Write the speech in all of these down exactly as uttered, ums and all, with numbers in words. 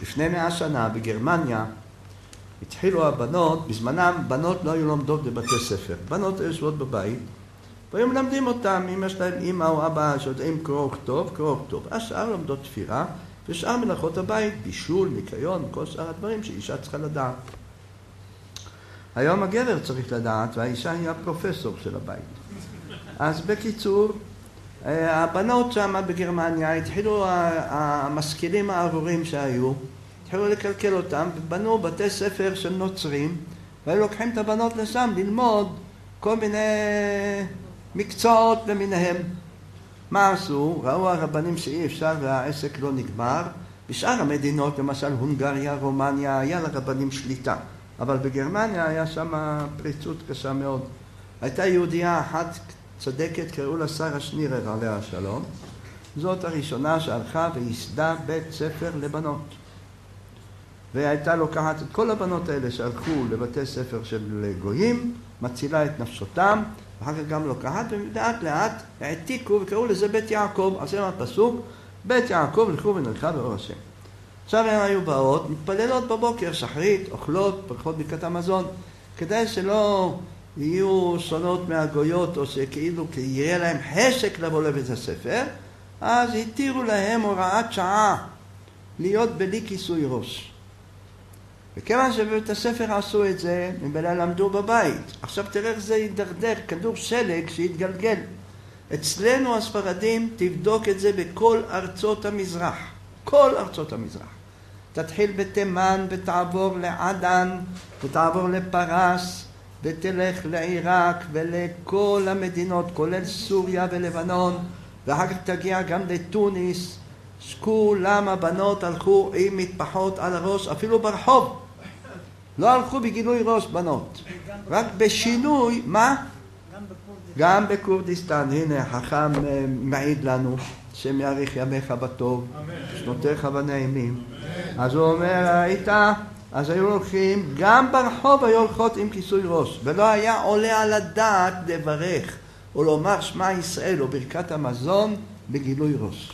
לפני מאה שנה בגרמניה התחילו הבנות, בזמנם בנות לא היו לומדות בבתי ספר. בנות היו יושבות בבית, והיו מלמדים אותם, אם יש להם אמא או אבא שיודעים קרוא וכתוב, קרוא וכתוב. השאר לומדות תפירה, ושאר מלאכות הבית, בישול, ניקיון, כל שאר הדברים שאישה צריכה לדעת. היום הגבר צריך לדעת, והאישה היא הפרופסור של הבית. אז בקיצור, הבנות שם בגרמניה התחילו, המשכילים הארורים שהיו, התחילו לקלקל אותם, ובנו בתי ספר של נוצרים, והיו לוקחים את הבנות לשם ללמוד כל מיני מקצועות למיניהם. מה עשו? ראו הרבנים שאי אפשר והעסק לא נגמר. בשאר המדינות, למשל הונגריה, רומניה, היה לרבנים שליטה. אבל בגרמניה היה שם פריצות קשה מאוד. הייתה יהודייה אחת צדקת, קראו לה שרה שנירר עליה השלום. זאת הראשונה שהלכה וייסדה בית ספר לבנות. והייתה לוקחת את כל הבנות האלה שהלכו לבתי ספר של גויים, מצילה את נפשותם, ואחר כך גם לוקחת, ולאט לאט העתיקו וקראו לזה בית יעקב. אז זה הפסוק, בית יעקב לכו ונלכה באור השם. עכשיו הן היו באות, מתפללות בבוקר, שחרית, אוכלות, פרחות ברכת המזון, כדי שלא יהיו שונות מהגויות, או שכאילו יהיה להם חשק לבוא לבית הספר, אז התירו להם הוראת שעה להיות בלי כיסוי ראש. וכיוון שבבית הספר עשו את זה, מבלה למדו בבית. עכשיו תראה איך זה ידרדר, כדור שלג שהתגלגל. אצלנו הספרדים תבדוק את זה בכל ארצות המזרח. כל ארצות המזרח. תתחיל בתימן ותעבור לעדן, ותעבור לפרס, ותלך לעיראק ולכל המדינות, כולל סוריה ולבנון, ואחר כך תגיע גם לתוניס. כולם הבנות הלכו עם מטפחות על הראש, אפילו ברחוב. לא הלכו בגילוי ראש בנות. רק בשינוי, מה? גם בקורדיסטן. הנה, החכם מעיד לנו, שם יאריך ימיך בטוב, שנותיך בנעימים. אז הוא אומר, הייתה, אז היו הולכים, גם ברחוב היו הולכות עם כיסוי ראש, ולא היה עולה על הדעת לברך, או לומר שמע ישראל, או ברכת המזון, בגילוי ראש.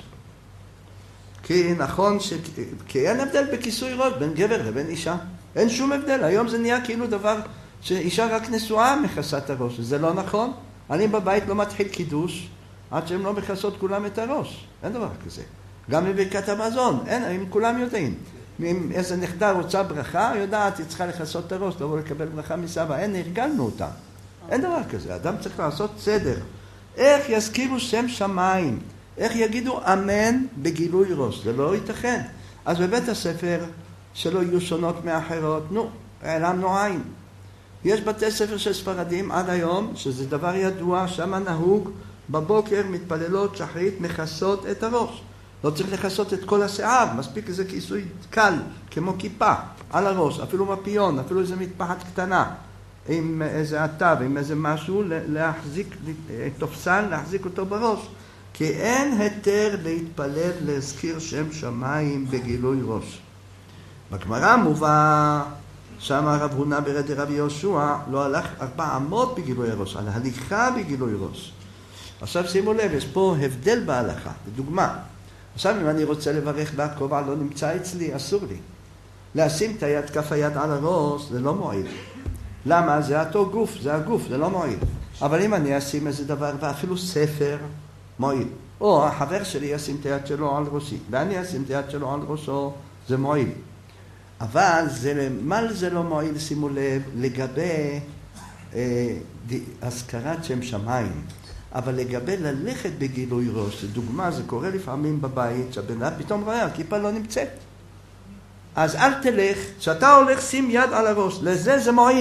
כי נכון, ש... כי אין הבדל בכיסוי ראש בין גבר לבין אישה. אין שום הבדל. היום זה נהיה כאילו דבר שאישה רק נשואה מכסה את הראש. זה לא נכון. אני בבית לא מתחיל קידוש עד שהם לא מכסות כולם את הראש. אין דבר כזה. גם בברכת המזון. אין, הם כולם יודעים. אם איזה נכדה רוצה ברכה, יודעת, היא צריכה לכסות את הראש, לבוא לקבל ברכה מסבא. אין, הרגלנו אותה. אין דבר כזה. אדם צריך לעשות סדר. איך יזכירו שם שמיים? איך יגידו אמן בגילוי ראש? זה לא ייתכן. אז בבית הספר שלא יהיו שונות מאחרות, נו, העלמנו עין. יש בתי ספר של ספרדים עד היום, שזה דבר ידוע, שם נהוג, בבוקר מתפללות שחרית מכסות את הראש. לא צריך לכסות את כל השיער, מספיק איזה כיסוי קל, כמו כיפה, על הראש, אפילו מפיון, אפילו איזה מטפחת קטנה, עם איזה עטב, עם איזה משהו, להחזיק, תופסן, להחזיק אותו בראש. כי אין היתר להתפלל להזכיר שם שמיים בגילוי ראש. בגמרא מובא, שם הרב הונא ברדי רבי יהושע לא הלך ארבע אמות בגילוי ראש, על הליכה בגילוי ראש. עכשיו שימו לב, יש פה הבדל בהלכה, לדוגמה. עכשיו אם אני רוצה לברך והכובע לא נמצא אצלי, אסור לי. לשים את היד, כף היד על הראש, זה לא מועיל. למה? זה אותו גוף, זה הגוף, זה לא מועיל. אבל אם אני אשים איזה דבר, ואפילו ספר, מועיל. או החבר שלי ישים את היד שלו על ראשי, ואני אשים את היד שלו על ראשו, זה מועיל. אבל זה, מה זה לא מועיל, שימו לב, לגבי אה, הזכרת שם שמיים. אבל לגבי ללכת בגילוי ראש, דוגמה, זה קורה לפעמים בבית, שהבן פתאום רואה, הכיפה לא נמצאת. אז אל תלך, כשאתה הולך שים יד על הראש, לזה זה מועיל.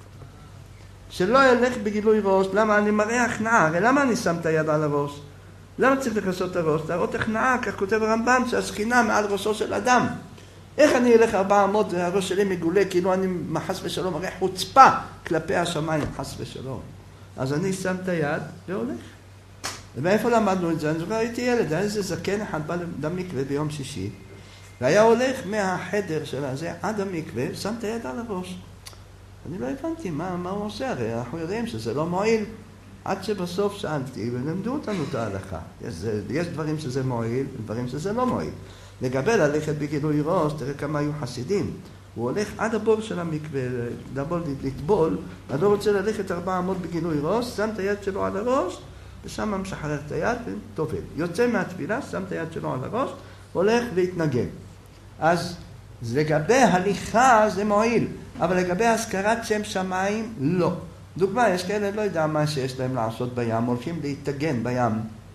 שלא ילך בגילוי ראש, למה אני מראה הכנעה, הרי למה אני שם את היד על הראש? למה צריך לכסות את הראש? להראות הכנעה, כך כותב הרמב"ם, שהשכינה מעל ראשו של אדם. איך אני אלך ארבע אמות והראש שלי מגולה, כאילו אני חס ושלום, הרי חוצפה כלפי השמיים, חס ושלום. אז אני שם את היד והולך. ומאיפה למדנו את זה? אני זוכר, הייתי ילד, היה איזה זקן אחד בא למקווה ביום שישי, והיה הולך מהחדר של הזה עד המקווה, שם את היד על הראש. אני לא הבנתי מה, מה הוא עושה, הרי אנחנו יודעים שזה לא מועיל. עד שבסוף שאלתי, ולמדו אותנו את ההלכה. יש, יש דברים שזה מועיל, דברים שזה לא מועיל. לגבי ללכת בגילוי ראש, תראה כמה היו חסידים. הוא הולך עד הבור של המקווה, לטבול, לטבול, אז הוא רוצה ללכת ארבע אמות בגילוי ראש, שם את היד שלו על הראש, ושם משחרר את היד וטובל. יוצא מהתפילה, שם את היד שלו על הראש, הולך להתנגן. אז לגבי הליכה זה מועיל, אבל לגבי הזכרת שם שמיים, לא. דוגמה, יש כאלה, לא יודע מה שיש להם לעשות בים, הולכים להתאגן בים.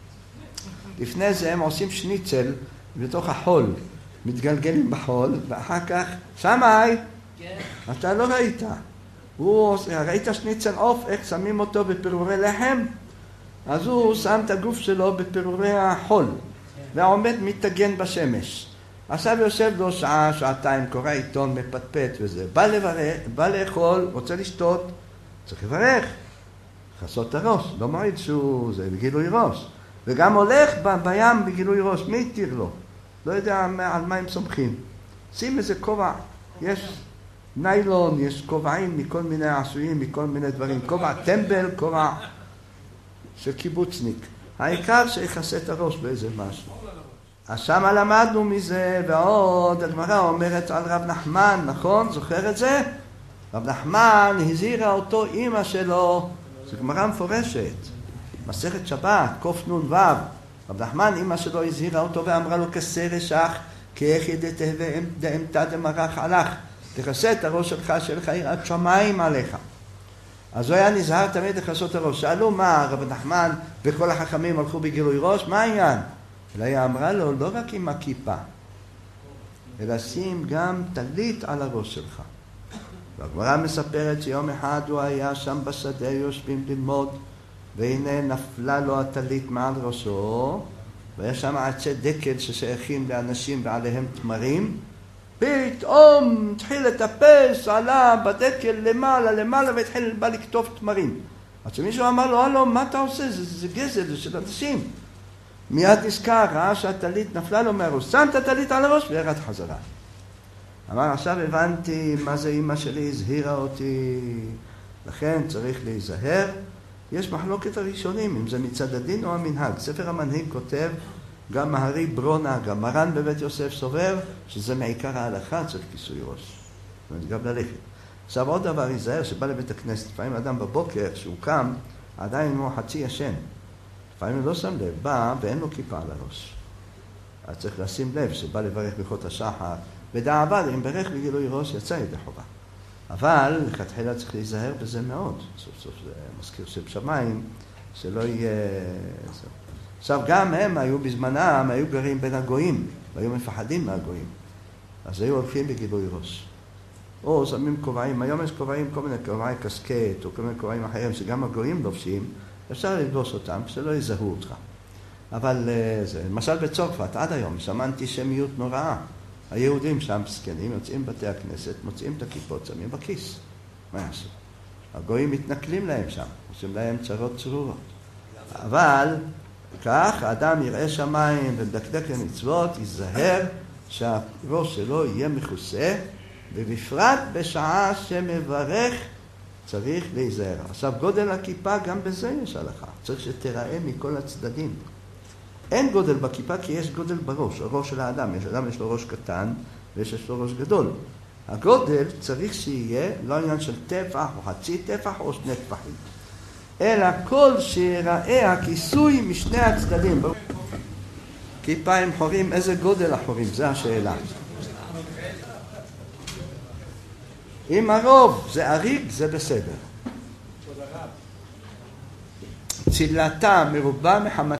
לפני זה הם עושים שניצל בתוך החול, מתגלגלים בחול, ואחר כך, שמאי, אתה לא ראית. הוא, ראית שניצל עוף, איך שמים אותו בפירורי לחם? אז הוא שם את הגוף שלו בפירורי החול, ועומד מתאגן בשמש. עכשיו יושב לו שעה, שעתיים, קורא עיתון, מפטפט וזה. בא לברך, בא לאכול, רוצה לשתות, צריך לברך. חסות את הראש, לא מועיד שהוא, זה בגילוי ראש. וגם הולך ב, בים בגילוי ראש, מי יתיר לו? לא יודע על מה הם סומכים. שים איזה כובע, יש ניילון, יש כובעים מכל מיני עשויים, מכל מיני דברים. כובע טמבל, כובע של קיבוצניק. העיקר שיחסה את הראש באיזה משהו. אז שמה למדנו מזה, ועוד הגמרא אומרת על רב נחמן, נכון? זוכר את זה? רב נחמן הזהירה אותו אמא שלו, זו גמרא מפורשת, מסכת שבת, קוף נון וו. רב נחמן אמא שלו הזהירה אותו ואמרה לו כסרש אח, כאיכי דאמתא דמרח עלך, תכסה את הראש שלך, שיהיה לך יראת שמיים עליך. אז הוא היה נזהר תמיד לכסות את הראש. שאלו מה, רב נחמן וכל החכמים הלכו בגילוי ראש, מה העניין? אלא היא אמרה לו, לא רק עם הכיפה, אלא שים גם טלית על הראש שלך. והגמרא מספרת שיום אחד הוא היה שם בשדה, יושבים ללמוד, והנה נפלה לו הטלית מעל ראשו, והיה שם עצי דקל ששייכים לאנשים ועליהם תמרים, פתאום התחיל לטפס, עלה בדקל למעלה למעלה והתחיל בא לכתוב תמרים. אז מישהו אמר לו, הלו, מה אתה עושה? זה, זה גזל, זה של אנשים. מיד נזכר, ראה שהטלית נפלה לו מהראש, שם את הטלית על הראש וירד חזרה. אמר, עכשיו הבנתי מה זה אמא שלי, הזהירה אותי, לכן צריך להיזהר. יש מחלוקת הראשונים, אם זה מצד הדין או המנהג. ספר המנהיג כותב, גם מהרי ברונה, גם מרן בבית יוסף סובר, שזה מעיקר ההלכה, צריך כיסוי ראש. זאת אומרת, גם ללכת. עכשיו עוד דבר, ייזהר, שבא לבית הכנסת, לפעמים אדם בבוקר, שהוא קם, עדיין הוא חצי ישן. לפעמים הוא לא שם לב, בא ואין לו כיפה על הראש. אז צריך לשים לב שבא לברך ברכות השחר, בדאבל, אם ברך בגילוי ראש, יצא ידי חובה. אבל לכתחילה צריך להיזהר בזה מאוד. סוף סוף זה מזכיר שם שמיים, שלא יהיה... עכשיו גם הם היו בזמנם, היו גרים בין הגויים, והיו מפחדים מהגויים. אז היו הולכים בגילוי ראש. או שמים כובעים, היום יש כובעים, כל מיני כובעי קסקט, או כל מיני כובעים אחרים, שגם הגויים לובשים, אפשר ללבוש אותם, שלא יזהו אותך. אבל זה, למשל בצרפת, עד היום, שם אנטישמיות נוראה. היהודים שם סקנים, יוצאים בתי הכנסת, מוצאים את הכיפות, שמים בכיס. מה יעשו? הגויים מתנכלים להם שם, עושים להם צרות צרורות. אבל כך, האדם יראה שמיים ומדקדק למצוות, ייזהר שהראש שלו יהיה מכוסה, ובפרט בשעה שמברך צריך להיזהר. עכשיו, גודל הכיפה, גם בזה יש הלכה. צריך שתראה מכל הצדדים. אין גודל בכיפה כי יש גודל בראש, הראש של האדם. יש אדם יש לו ראש קטן ויש לו ראש גדול. הגודל צריך שיהיה לא עניין של טפח או חצי טפח או שני טפחים. אלא כל שיראה הכיסוי משני הצדדים. כיפה עם חורים, איזה גודל החורים? זו השאלה. אם הרוב זה אריג, זה בסדר. צילתה מרובה מחמת